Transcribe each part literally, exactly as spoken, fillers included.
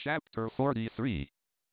Chapter forty-three.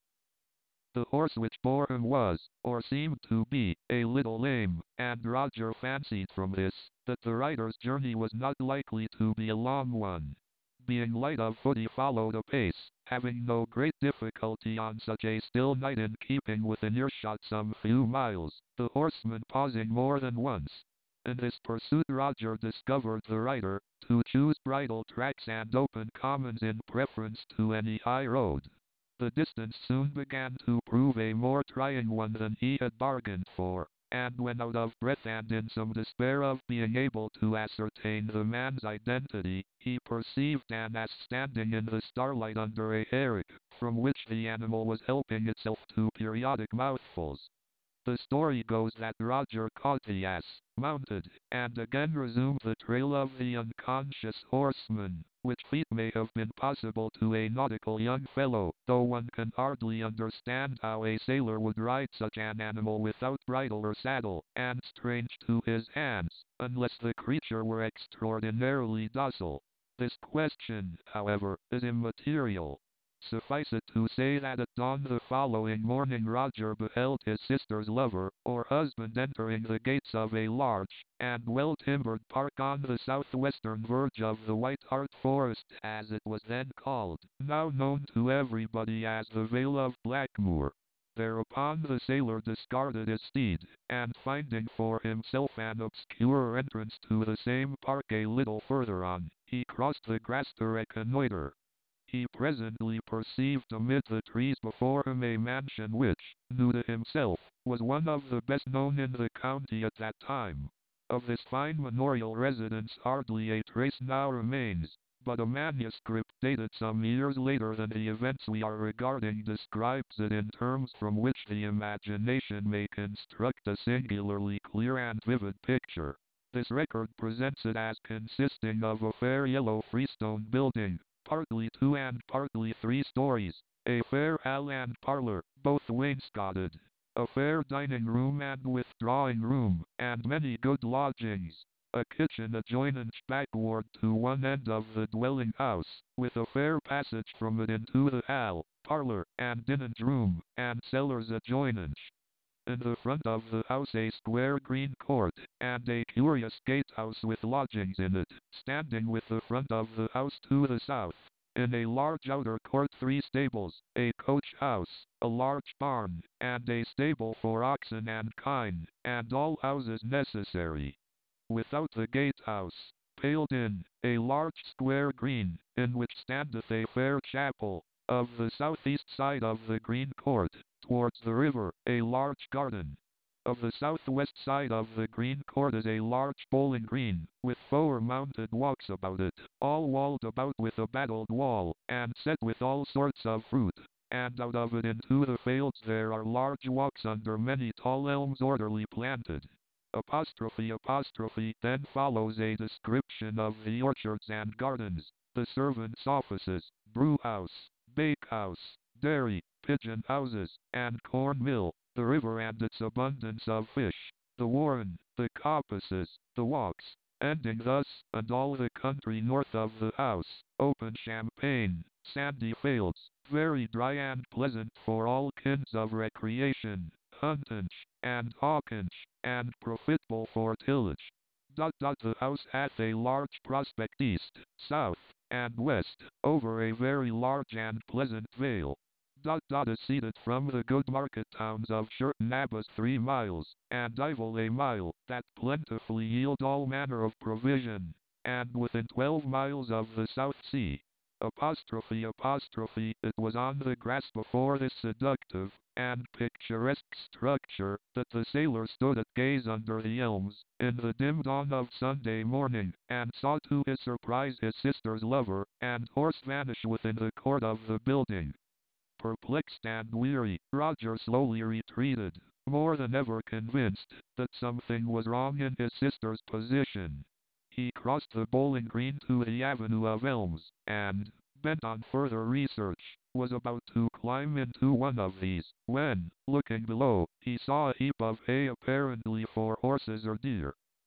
The horse which bore him was, or seemed to be, a little lame, and Roger fancied from this, that the rider's journey was not likely to be a long one. Being light of foot he followed apace, having no great difficulty on such a still night in keeping within earshot some few miles, the horseman pausing more than once. In his pursuit Roger discovered the rider to choose bridle tracks and open commons in preference to any high road. The distance soon began to prove a more trying one than he had bargained for, and when out of breath and in some despair of being able to ascertain the man's identity, he perceived an ass standing in the starlight under a hayrick, from which the animal was helping itself to periodic mouthfuls. The story goes that Roger caught the ass, mounted, and again resumed the trail of the unconscious horseman, which feat may have been possible to a nautical young fellow, though one can hardly understand how a sailor would ride such an animal without bridle or saddle, and strange to his hands, unless the creature were extraordinarily docile. This question, however, is immaterial. Suffice it to say that at dawn the following morning Roger beheld his sister's lover, or husband, entering the gates of a large and well-timbered park on the southwestern verge of the White Hart Forest, as it was then called, now known to everybody as the Vale of Blackmoor. Thereupon the sailor discarded his steed, and finding for himself an obscure entrance to the same park a little further on, he crossed the grass to reconnoiter. He presently perceived amid the trees before him a mansion which, new to himself, was one of the best known in the county at that time. Of this fine manorial residence hardly a trace now remains, but a manuscript dated some years later than the events we are regarding describes it in terms from which the imagination may construct a singularly clear and vivid picture. This record presents it as consisting of a fair yellow freestone building, partly two and partly three stories, a fair hall and parlor, both wainscoted, a fair dining room and withdrawing room, and many good lodgings, a kitchen adjoining backward to one end of the dwelling house, with a fair passage from it into the hall, parlor, and dinner room, and cellars adjoining. In the front of the house a square green court, and a curious gatehouse with lodgings in it, standing with the front of the house to the south. In a large outer court three stables, a coach house, a large barn, and a stable for oxen and kine, and all houses necessary. Without the gatehouse, paled in, a large square green, in which standeth a fair chapel, of the southeast side of the green court, towards the river, a large garden. Of the southwest side of the green court is a large bowling green, with four mounted walks about it, all walled about with a battled wall, and set with all sorts of fruit, and out of it into the fields there are large walks under many tall elms orderly planted. Apostrophe apostrophe Then follows a description of the orchards and gardens, the servants' offices, brewhouse, bakehouse, dairy, pigeon houses, and corn mill, the river and its abundance of fish, the warren, the coppices, the walks, ending thus, and all the country north of the house, open champaign, sandy fields, very dry and pleasant for all kinds of recreation, hunting, and hawking, and profitable for tillage. Dot dot The house hath a large prospect east, south, and west, over a very large and pleasant vale. Dot dot Is seated from the good market towns of Sherton Abbas three miles, and Ivell a mile, that plentifully yield all manner of provision, and within twelve miles of the South Sea. Apostrophe apostrophe It was on the grass before this seductive and picturesque structure that the sailor stood at gaze under the elms, in the dim dawn of Sunday morning, and saw to his surprise his sister's lover and horse vanish within the court of the building. Perplexed and weary, Roger slowly retreated, more than ever convinced that something was wrong in his sister's position. He crossed the bowling green to the avenue of elms, and, bent on further research, was about to climb into one of these, when, looking below, he saw a heap of hay apparently for horses or deer.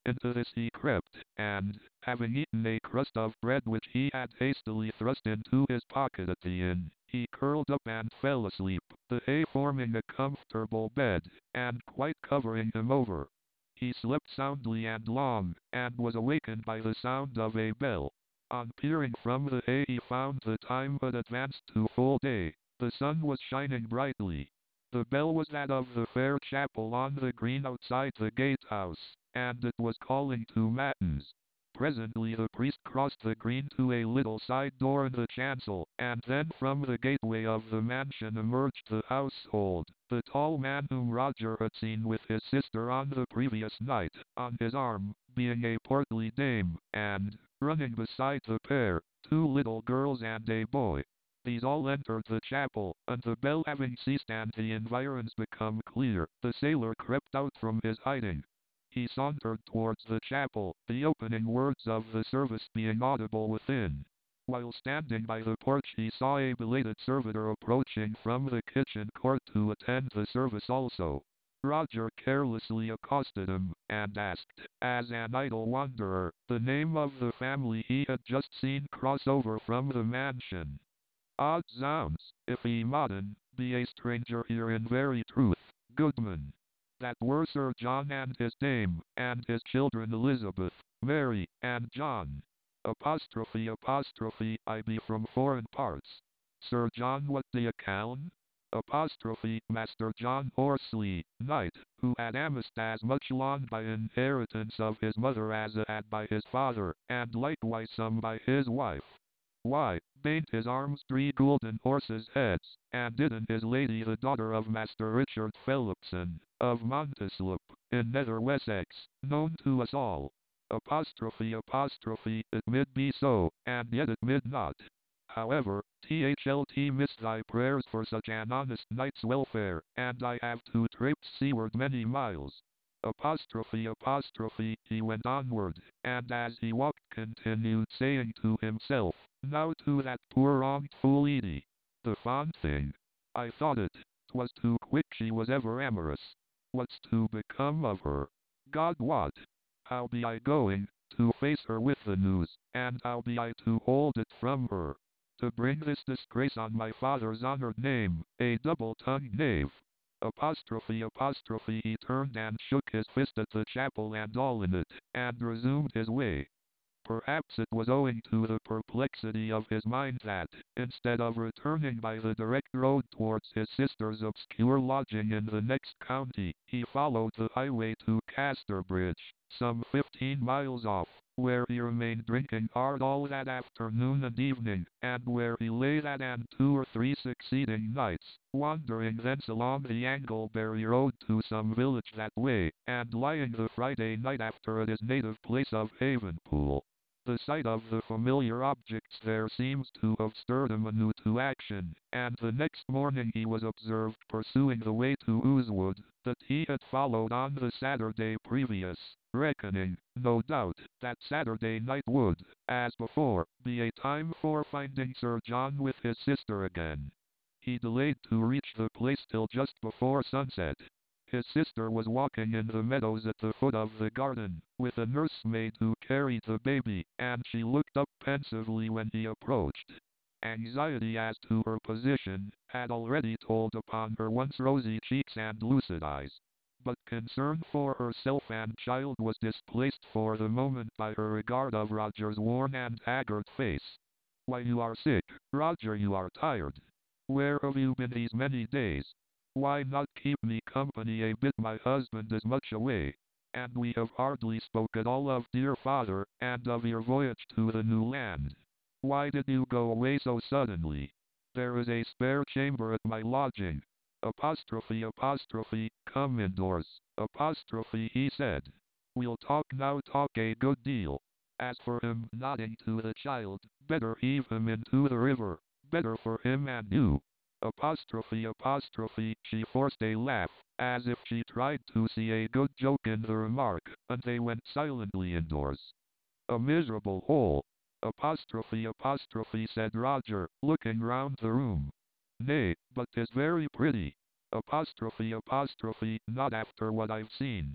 Into this he crept, and, having eaten a crust of bread which he had hastily thrust into his pocket at the inn, he curled up and fell asleep, the hay forming a comfortable bed, and quite covering him over. He slept soundly and long, and was awakened by the sound of a bell. On peering from the hay he found the time had advanced to full day. The sun was shining brightly. The bell was that of the fair chapel on the green outside the gatehouse, and it was calling to matins. Presently the priest crossed the green to a little side door in the chancel, and then from the gateway of the mansion emerged the household, the tall man whom Roger had seen with his sister on the previous night, on his arm, being a portly dame, and, running beside the pair, two little girls and a boy. These all entered the chapel, and the bell having ceased and the environs become clear, the sailor crept out from his hiding. He sauntered towards the chapel, the opening words of the service being audible within. While standing by the porch he saw a belated servitor approaching from the kitchen court to attend the service also. Roger carelessly accosted him, and asked, as an idle wanderer, the name of the family he had just seen cross over from the mansion. Odd zounds, if he modern, be a stranger here in very truth, goodman. That were Sir John and his dame, and his children Elizabeth, Mary, and John. Apostrophe apostrophe, I be from foreign parts. Sir John what the account? Apostrophe, Master John Horsley, knight, who had amassed as much lawn by inheritance of his mother as it had by his father, and likewise some by his wife. Why, bain't his arms three golden horses' heads, and didn't his lady the daughter of Master Richard Phillipson, of Monteslip, in Nether Wessex, known to us all. Apostrophe apostrophe, it mid be so, and yet it mid not. However, thlt miss thy prayers for such an honest knight's welfare, and I have to traipse seaward many miles. Apostrophe apostrophe, he went onward, and as he walked continued saying to himself, now to that poor wronged fool Edie, the fond thing. I thought it, 'twas too quick she was ever amorous. What's to become of her? God wot. How be I going to face her with the news, and how be I to hold it from her? To bring this disgrace on my father's honored name, a double-tongued knave. Apostrophe apostrophe, he turned and shook his fist at the chapel and all in it, and resumed his way. Perhaps it was owing to the perplexity of his mind that, instead of returning by the direct road towards his sister's obscure lodging in the next county, he followed the highway to Casterbridge, some fifteen miles off, where he remained drinking hard all that afternoon and evening, and where he lay that and two or three succeeding nights, wandering thence along the Anglebury road to some village that way, and lying the Friday night after at his native place of Havenpool. The sight of the familiar objects there seems to have stirred him anew to action, and the next morning he was observed pursuing the way to Oosewood, that he had followed on the Saturday previous, reckoning, no doubt, that Saturday night would, as before, be a time for finding Sir John with his sister again. He delayed to reach the place till just before sunset. His sister was walking in the meadows at the foot of the garden, with a nursemaid who carried the baby, and she looked up pensively when he approached. Anxiety as to her position had already told upon her once rosy cheeks and lucid eyes. But concern for herself and child was displaced for the moment by her regard of Roger's worn and haggard face. Why, you are sick, Roger, you are tired. Where have you been these many days? Why not keep me company a bit? My husband is much away, and we have hardly spoke at all of dear father, and of your voyage to the new land. Why did you go away so suddenly? There is a spare chamber at my lodging. Apostrophe apostrophe, come indoors. Apostrophe, he said. We'll talk now, talk a good deal. As for him, nodding to the child, better heave him into the river. Better for him and you. Apostrophe apostrophe, she forced a laugh, as if she tried to see a good joke in the remark, and they went silently indoors. A miserable hole. Apostrophe apostrophe, said Roger, looking round the room. Nay, but 'tis very pretty. Apostrophe apostrophe, not after what I've seen.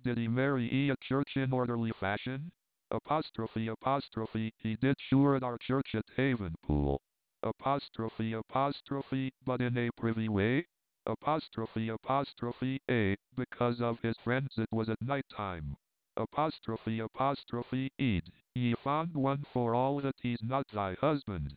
Did he marry e at church in orderly fashion? Apostrophe apostrophe he did sure at our church at Havenpool. Apostrophe apostrophe but in a privy way? Apostrophe apostrophe a because of his friends it was at night time. Apostrophe apostrophe ed ye found one for all that he's not thy husband.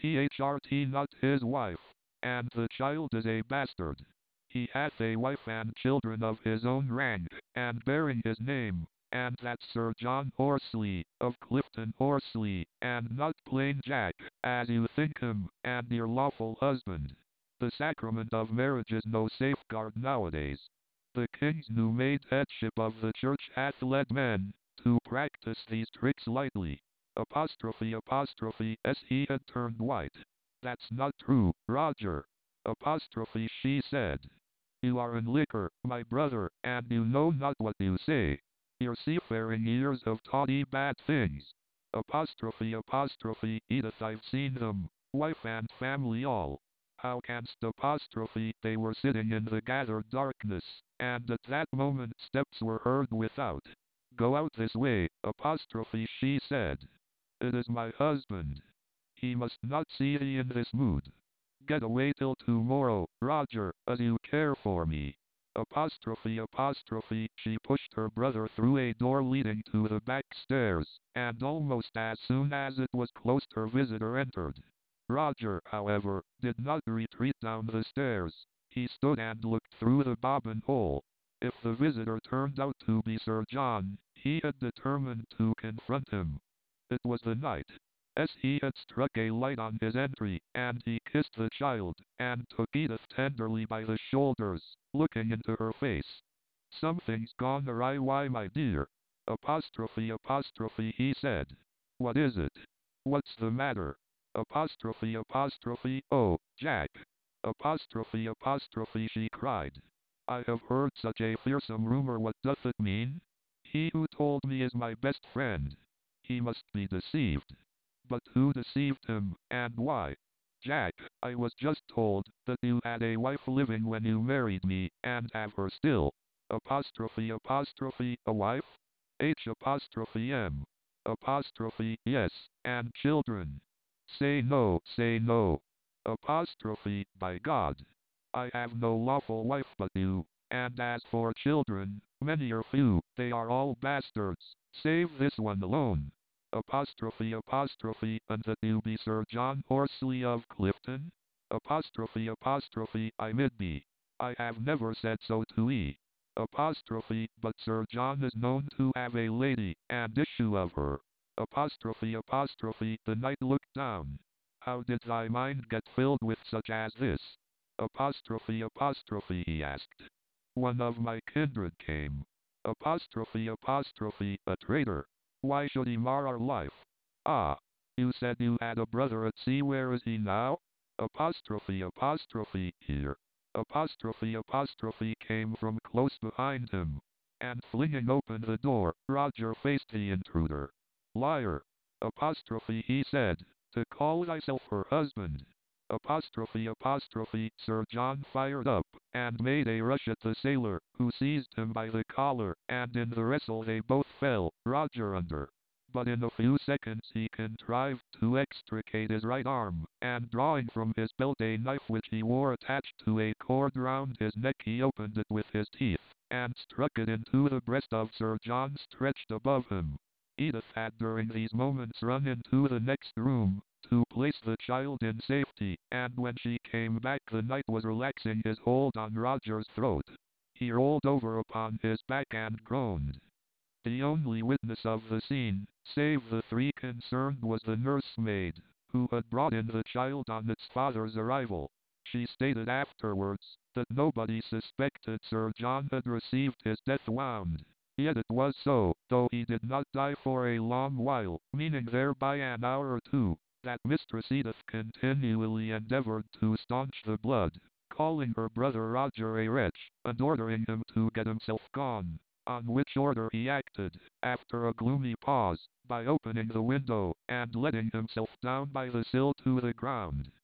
Thrt not his wife, and the child is a bastard. He hath a wife and children of his own rank, and bearing his name, and that's Sir John Horsley, of Clifton Horsley, and not plain Jack, as you think him, and your lawful husband. The sacrament of marriage is no safeguard nowadays. The king's new made headship of the church hath led men to practice these tricks lightly. Apostrophe apostrophe s he had turned white. That's not true, Roger. Apostrophe she said. You are in liquor, my brother, and you know not what you say. Your seafaring years have taught ye bad things. Apostrophe apostrophe Edith I've seen them, wife and family all. How canst apostrophe they were sitting in the gathered darkness, and at that moment steps were heard without. Go out this way, apostrophe she said. It is my husband. He must not see thee in this mood. Get away till tomorrow, Roger, as you care for me. Apostrophe apostrophe she pushed her brother through a door leading to the back stairs, and almost as soon as it was closed her visitor entered. Roger, however, did not retreat down the stairs. He stood and looked through the bobbin hole. If the visitor turned out to be Sir John, he had determined to confront him. It was the night. As he had struck a light on his entry, and he kissed the child, and took Edith tenderly by the shoulders, looking into her face. Something's gone awry, why my dear? Apostrophe apostrophe he said. What is it? What's the matter? Apostrophe apostrophe oh, Jack. Apostrophe apostrophe she cried. I have heard such a fearsome rumor, what doth it mean? He who told me is my best friend. He must be deceived. But who deceived him, and why? Jack, I was just told that you had a wife living when you married me, and have her still. Apostrophe apostrophe a wife? H apostrophe M. Apostrophe yes, and children. Say no, say no. Apostrophe by God. I have no lawful wife but you, and as for children, many are few, they are all bastards, save this one alone. Apostrophe apostrophe and that you be Sir John Horsley of Clifton? Apostrophe apostrophe I mid be. I have never said so to ye. Apostrophe but Sir John is known to have a lady, and issue of her. Apostrophe apostrophe the knight looked down. How did thy mind get filled with such as this? Apostrophe apostrophe he asked. One of my kindred came. Apostrophe apostrophe a traitor. Why should he mar our life? Ah, you said you had a brother at sea, where is he now? Apostrophe apostrophe here. Apostrophe apostrophe came from close behind him, and flinging open the door, Roger faced the intruder. Liar. Apostrophe he said, to call thyself her husband. Apostrophe apostrophe Sir John fired up, and made a rush at the sailor, who seized him by the collar, and in the wrestle they both fell, Roger under. But in a few seconds he contrived to extricate his right arm, and drawing from his belt a knife which he wore attached to a cord round his neck, he opened it with his teeth, and struck it into the breast of Sir John stretched above him. Edith had during these moments run into the next room, to place the child in safety, and when she came back the knight was relaxing his hold on Roger's throat. He rolled over upon his back and groaned. The only witness of the scene, save the three concerned, was the nursemaid, who had brought in the child on its father's arrival. She stated afterwards that nobody suspected Sir John had received his death wound. Yet it was so, though he did not die for a long while, meaning thereby an hour or two, that Mistress Edith continually endeavored to staunch the blood, calling her brother Roger a wretch, and ordering him to get himself gone, on which order he acted, after a gloomy pause, by opening the window, and letting himself down by the sill to the ground.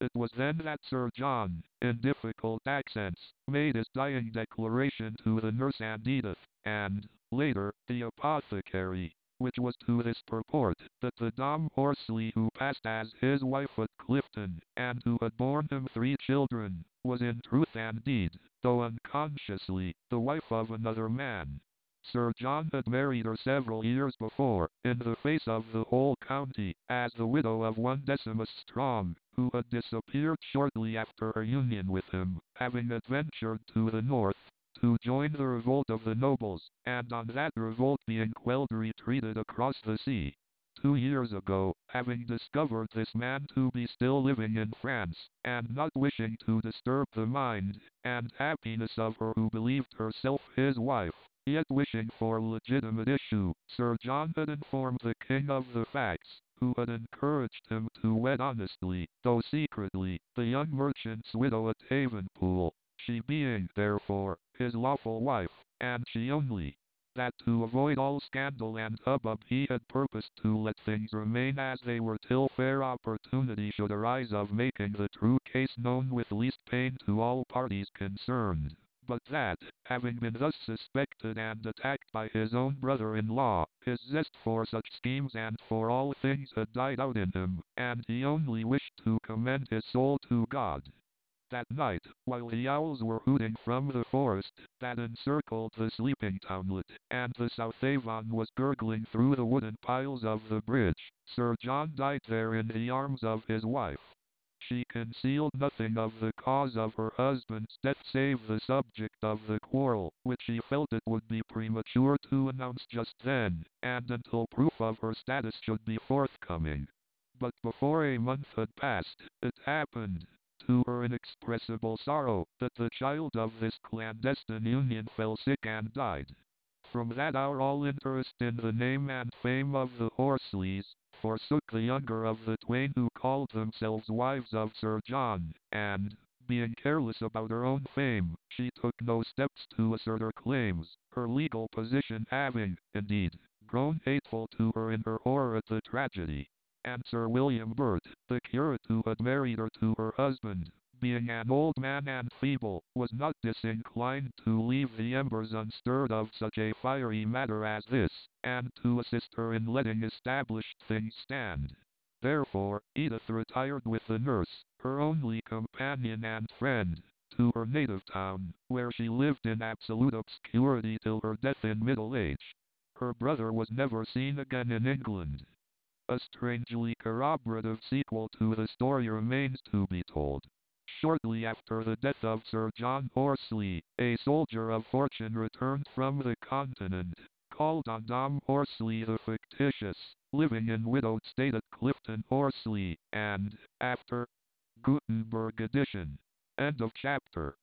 It was then that Sir John, in difficult accents, made his dying declaration to the nurse and Edith, and, later, the apothecary, which was to this purport, that the Dame Horsley who passed as his wife at Clifton, and who had borne him three children, was in truth and deed, though unconsciously, the wife of another man. Sir John had married her several years before, in the face of the whole county, as the widow of one Decimus Strong, who had disappeared shortly after her union with him, having adventured to the north, to join the revolt of the nobles, and on that revolt being quelled retreated across the sea. Two years ago, having discovered this man to be still living in France, and not wishing to disturb the mind and happiness of her who believed herself his wife, yet wishing for legitimate issue, Sir John had informed the king of the facts, who had encouraged him to wed honestly, though secretly, the young merchant's widow at Havenpool, she being, therefore, his lawful wife, and she only. That to avoid all scandal and hubbub he had purposed to let things remain as they were till fair opportunity should arise of making the true case known with least pain to all parties concerned. But that, having been thus suspected and attacked by his own brother-in-law, his zest for such schemes and for all things had died out in him, and he only wished to commend his soul to God. That night, while the owls were hooting from the forest that encircled the sleeping townlet, and the South Avon was gurgling through the wooden piles of the bridge, Sir John died there in the arms of his wife. She concealed nothing of the cause of her husband's death save the subject of the quarrel, which she felt it would be premature to announce just then, and until proof of her status should be forthcoming. But before a month had passed, it happened, to her inexpressible sorrow, that the child of this clandestine union fell sick and died. From that hour all interest in the name and fame of the Horsleys forsook the younger of the twain who called themselves wives of Sir John, and, being careless about her own fame, she took no steps to assert her claims, her legal position having, indeed, grown hateful to her in her horror at the tragedy. And Sir William Burt, the curate who had married her to her husband, being an old man and feeble, was not disinclined to leave the embers unstirred of such a fiery matter as this, and to assist her in letting established things stand. Therefore, Edith retired with the nurse, her only companion and friend, to her native town, where she lived in absolute obscurity till her death in middle age. Her brother was never seen again in England. A strangely corroborative sequel to the story remains to be told. Shortly after the death of Sir John Horsley, a soldier of fortune returned from the continent, called on Dame Horsley the fictitious, living in widowed state at Clifton Horsley, and, after Gutenberg edition. End of chapter.